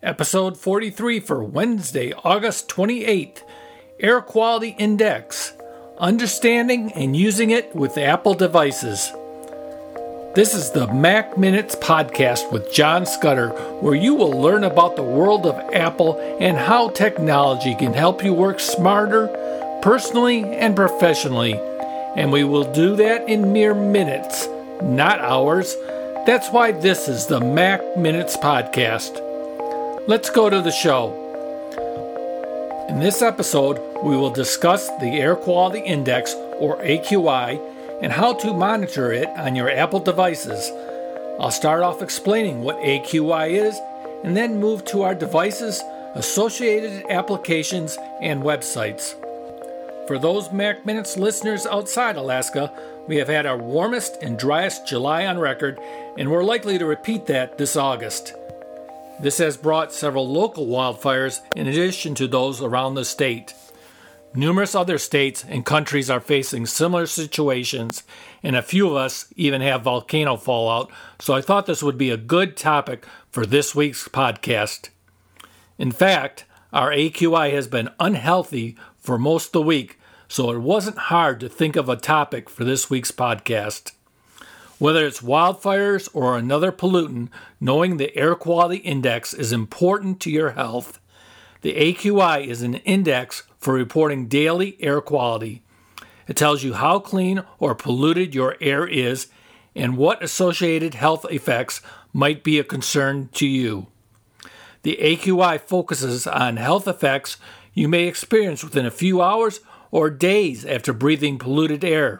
Episode 43 for Wednesday, August 28th, Air Quality Index, Understanding and Using It with Apple Devices. This is the Mac Minutes Podcast with John Scudder, where you will learn about the world of Apple and how technology can help you work smarter, personally and professionally. And we will do that in mere minutes, not hours. That's why this is the Mac Minutes Podcast. Let's go to the show. In this episode, we will discuss the Air Quality Index, or AQI, and how to monitor it on your Apple devices. I'll start off explaining what AQI is, and then move to our devices, associated applications, and websites. For those Mac Minutes listeners outside Alaska, we have had our warmest and driest July on record, and we're likely to repeat that this August. This has brought several local wildfires in addition to those around the state. Numerous other states and countries are facing similar situations, and a few of us even have volcano fallout, so I thought this would be a good topic for this week's podcast. In fact, our AQI has been unhealthy for most of the week, so it wasn't hard to think of a topic for this week's podcast. Whether it's wildfires or another pollutant, knowing the air quality index is important to your health. The AQI is an index for reporting daily air quality. It tells you how clean or polluted your air is and what associated health effects might be a concern to you. The AQI focuses on health effects you may experience within a few hours or days after breathing polluted air.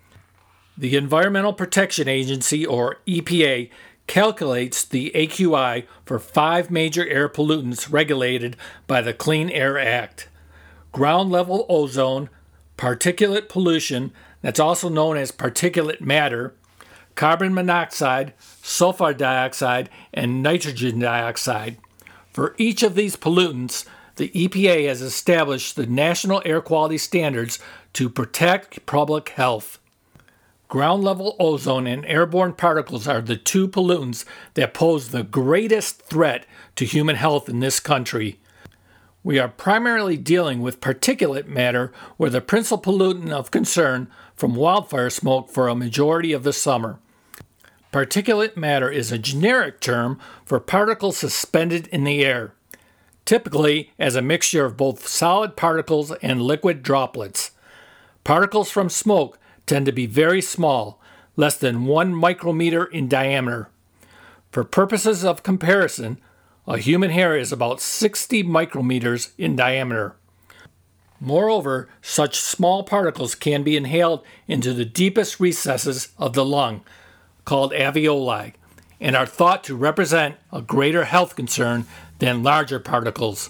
The Environmental Protection Agency, or EPA, calculates the AQI for 5 major air pollutants regulated by the Clean Air Act: ground-level ozone, particulate pollution, that's also known as particulate matter, carbon monoxide, sulfur dioxide, and nitrogen dioxide. For each of these pollutants, the EPA has established the national air quality standards to protect public health. Ground-level ozone and airborne particles are the 2 pollutants that pose the greatest threat to human health in this country. We are primarily dealing with particulate matter, where the principal pollutant of concern from wildfire smoke for a majority of the summer. Particulate matter is a generic term for particles suspended in the air, typically as a mixture of both solid particles and liquid droplets. Particles from smoke tend to be very small, less than 1 micrometer in diameter. For purposes of comparison, a human hair is about 60 micrometers in diameter. Moreover, such small particles can be inhaled into the deepest recesses of the lung, called alveoli, and are thought to represent a greater health concern than larger particles.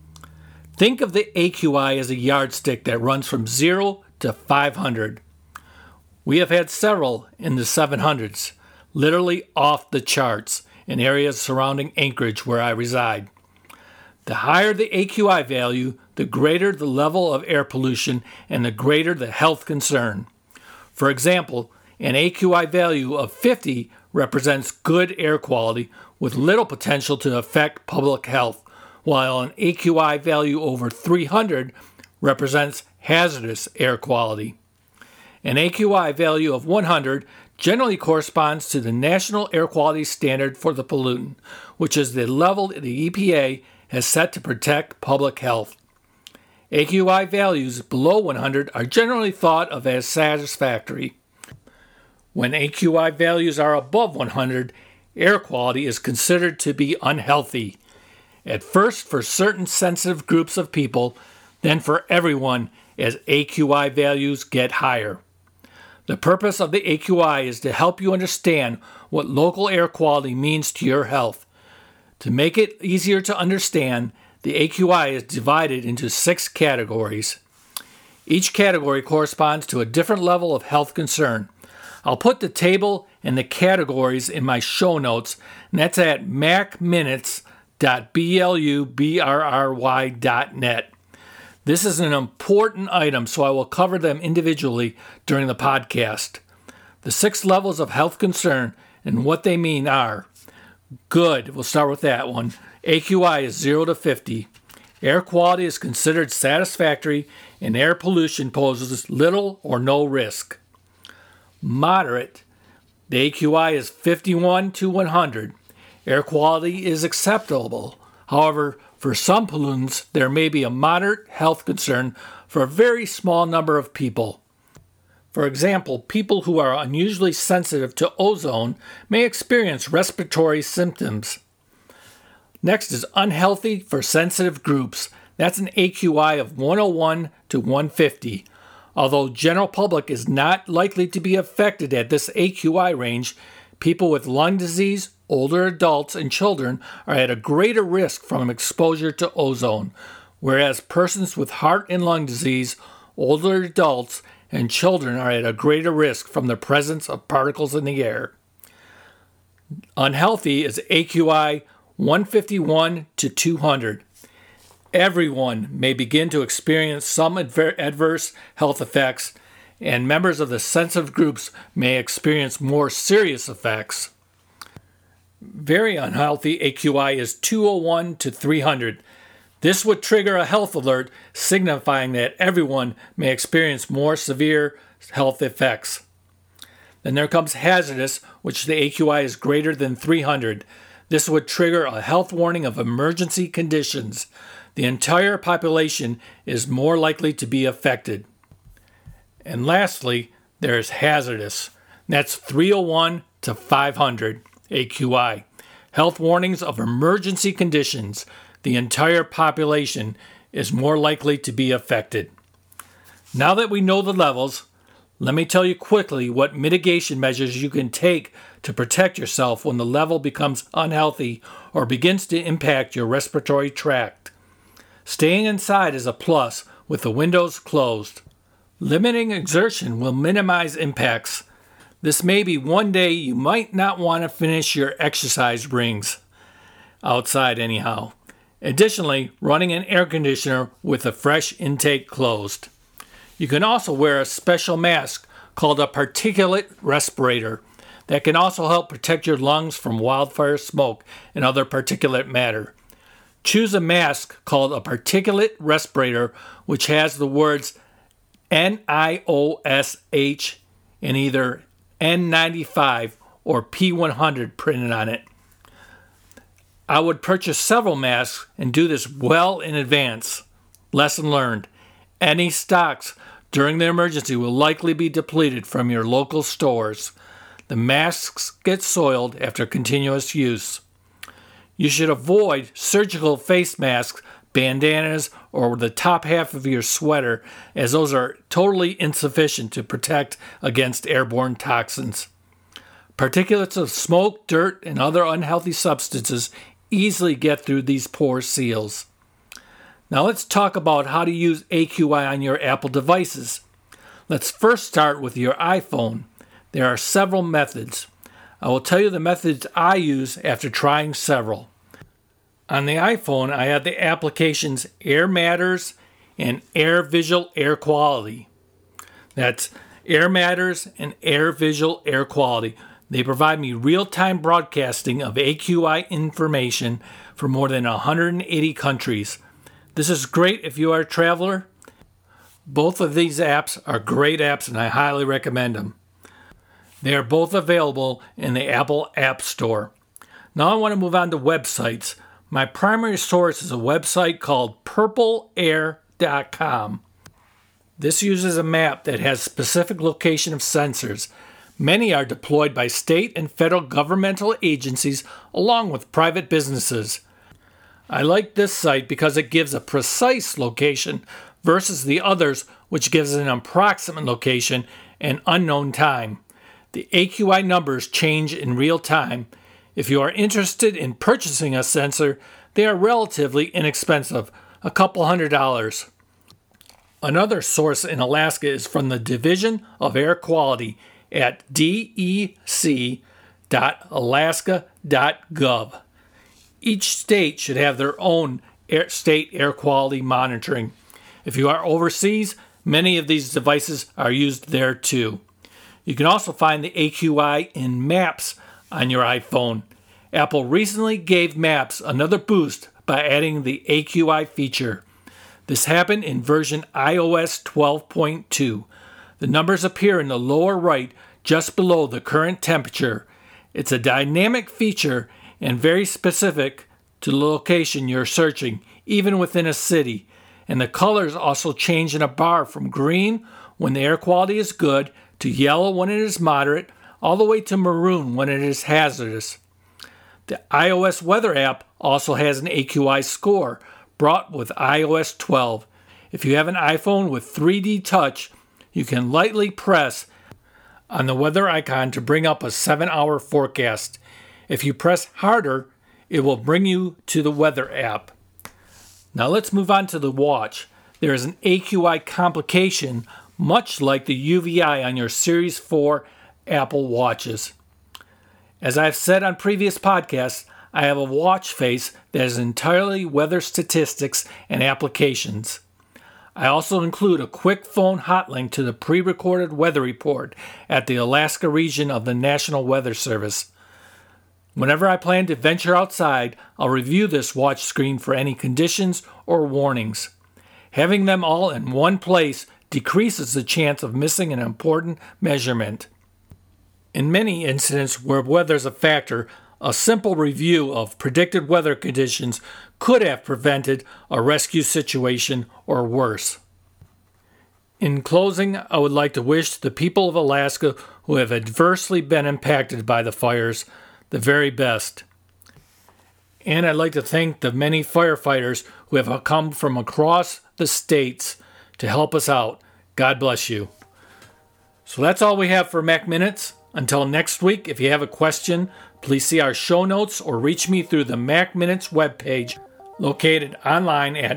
Think of the AQI as a yardstick that runs from 0 to 500. We have had several in the 700s, literally off the charts, in areas surrounding Anchorage where I reside. The higher the AQI value, the greater the level of air pollution and the greater the health concern. For example, an AQI value of 50 represents good air quality with little potential to affect public health, while an AQI value over 300 represents hazardous air quality. An AQI value of 100 generally corresponds to the National Air Quality Standard for the pollutant, which is the level the EPA has set to protect public health. AQI values below 100 are generally thought of as satisfactory. When AQI values are above 100, air quality is considered to be unhealthy. At first for certain sensitive groups of people, then for everyone as AQI values get higher. The purpose of the AQI is to help you understand what local air quality means to your health. To make it easier to understand, the AQI is divided into 6 categories. Each category corresponds to a different level of health concern. I'll put the table and the categories in my show notes, and that's at macminutes.blubry.net. This is an important item, so I will cover them individually during the podcast. The 6 levels of health concern and what they mean are: good, we'll start with that one, AQI is 0 to 50. Air quality is considered satisfactory and air pollution poses little or no risk. Moderate. The AQI is 51 to 100. Air quality is acceptable. However, for some pollutants, there may be a moderate health concern for a very small number of people. For example, people who are unusually sensitive to ozone may experience respiratory symptoms. Next is unhealthy for sensitive groups. That's an AQI of 101 to 150. Although general public is not likely to be affected at this AQI range, people with lung disease, older adults, and children are at a greater risk from exposure to ozone, whereas persons with heart and lung disease, older adults, and children are at a greater risk from the presence of particles in the air. Unhealthy is AQI 151 to 200. Everyone may begin to experience some adverse health effects, and members of the sensitive groups may experience more serious effects. Very unhealthy AQI is 201 to 300. This would trigger a health alert signifying that everyone may experience more severe health effects. Then there comes hazardous, which the AQI is greater than 300. This would trigger a health warning of emergency conditions. The entire population is more likely to be affected. And lastly, there's hazardous. That's 301 to 500 AQI. Health warnings of emergency conditions. The entire population is more likely to be affected. Now that we know the levels, let me tell you quickly what mitigation measures you can take to protect yourself when the level becomes unhealthy or begins to impact your respiratory tract. Staying inside is a plus with the windows closed. Limiting exertion will minimize impacts. This may be one day you might not want to finish your exercise rings. Outside anyhow. Additionally, running an air conditioner with a fresh intake closed. You can also wear a special mask called a particulate respirator that can also help protect your lungs from wildfire smoke and other particulate matter. Choose a mask called a particulate respirator which has the words NIOSH and either N95 or P100 printed on it. I would purchase several masks and do this well in advance. Lesson learned. Any stocks during the emergency will likely be depleted from your local stores. The masks get soiled after continuous use. You should avoid surgical face masks, bandanas, or the top half of your sweater, as those are totally insufficient to protect against airborne toxins. Particulates of smoke, dirt, and other unhealthy substances easily get through these pore seals. Now let's talk about how to use AQI on your Apple devices. Let's first start with your iPhone. There are several methods. I will tell you the methods I use after trying several. On the iPhone, I have the applications Air Matters and Air Visual Air Quality. That's Air Matters and Air Visual Air Quality. They provide me real-time broadcasting of AQI information for more than 180 countries. This is great if you are a traveler. Both of these apps are great apps and I highly recommend them. They are both available in the Apple App Store. Now I want to move on to websites. My primary source is a website called purpleair.com. This uses a map that has specific location of sensors. Many are deployed by state and federal governmental agencies along with private businesses. I like this site because it gives a precise location versus the others which gives an approximate location and unknown time. The AQI numbers change in real time. If you are interested in purchasing a sensor, they are relatively inexpensive, a couple $100. Another source in Alaska is from the Division of Air Quality at dec.alaska.gov. Each state should have their own state air quality monitoring. If you are overseas, many of these devices are used there too. You can also find the AQI in Maps on your iPhone. Apple recently gave Maps another boost by adding the AQI feature. This happened in version iOS 12.2. The numbers appear in the lower right just below the current temperature. It's a dynamic feature and very specific to the location you're searching, even within a city. And the colors also change in a bar from green when the air quality is good to yellow when it is moderate, all the way to maroon when it is hazardous. The iOS weather app also has an AQI score brought with iOS 12. If you have an iPhone with 3D Touch, you can lightly press on the weather icon to bring up a 7-hour forecast. If you press harder, it will bring you to the weather app. Now let's move on to the watch. There is an AQI complication much like the UVI on your Series 4 Apple Watches. As I've said on previous podcasts, I have a watch face that is entirely weather statistics and applications. I also include a quick phone hotlink to the pre-recorded weather report at the Alaska region of the National Weather Service. Whenever I plan to venture outside, I'll review this watch screen for any conditions or warnings. Having them all in one place decreases the chance of missing an important measurement. In many incidents where weather is a factor, a simple review of predicted weather conditions could have prevented a rescue situation or worse. In closing, I would like to wish the people of Alaska who have adversely been impacted by the fires the very best. And I'd like to thank the many firefighters who have come from across the states to help us out. God bless you. So that's all we have for Mac Minutes. Until next week, if you have a question, please see our show notes or reach me through the Mac Minutes webpage located online at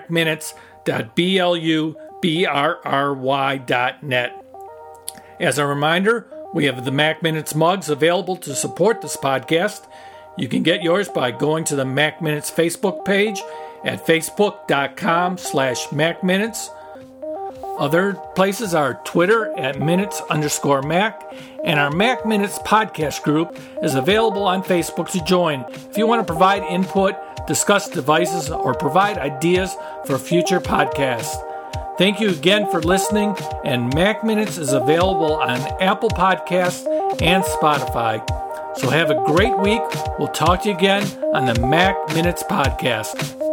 macminutes.blubry.net. As a reminder, we have the Mac Minutes mugs available to support this podcast. You can get yours by going to the Mac Minutes Facebook page at facebook.com/MacMinutes. Other places are Twitter at Minutes_Mac, and our Mac Minutes podcast group is available on Facebook to join if you want to provide input, discuss devices, or provide ideas for future podcasts. Thank you again for listening, and Mac Minutes is available on Apple Podcasts and Spotify. So have a great week. We'll talk to you again on the Mac Minutes podcast.